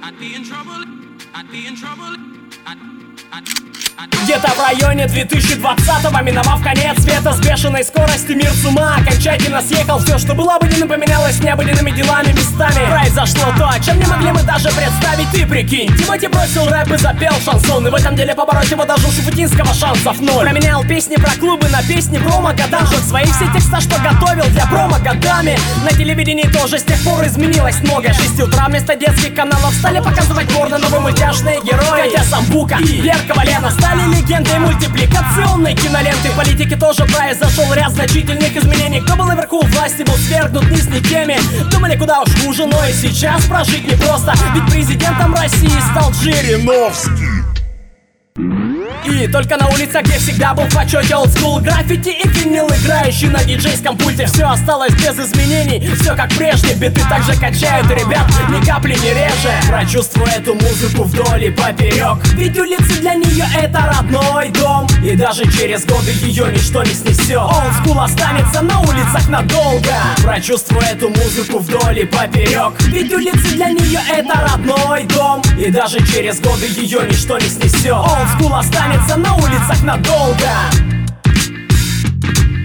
Где-то в районе 2020-го, миновав конец света, с бешеной скоростью мир с ума окончательно съехал. Все, что было обыденным, поменялось необыденными делами местами. Произошло то, о чем не могли мы даже представить. Ты прикинь, Тимати бросил рэп и запел шансон, и в этом деле побороть его даже у Шуфутинского шансов ноль. Променял песни про клубы на песни про Магадан. Жёг свои все текста, что готовил для промо годами. На телевидении тоже с тех пор изменилось много. 6 утра вместо детских каналов стали показывать порно, новые мультяшные герои. Катя Самбука и Верка Валена стали легендой мультипликационной киноленты. В политике тоже произошел ряд значительных изменений. Кто был наверху власти, был свергнут вниз никеми. Думали, куда уж хуже, но и сейчас прожить непросто. Ведь президентом России стал Жириновский. И только на улицах, где всегда был в почете олдскул, граффити и винил, играющий на диджейском пульте. Все осталось без изменений, все как прежде. Биты также качают, ребят, ни капли не реже. Прочувствуй эту музыку вдоль и поперек, ведь улицы для нее это родной дом. И даже через годы ее ничто не снесет. Олдскул останется на улицах надолго. Прочувствуй эту музыку вдоль и поперек, ведь улицы для нее это родной дом. И даже через годы ее ничто не снесет. Олдскул останется на улицах надолго.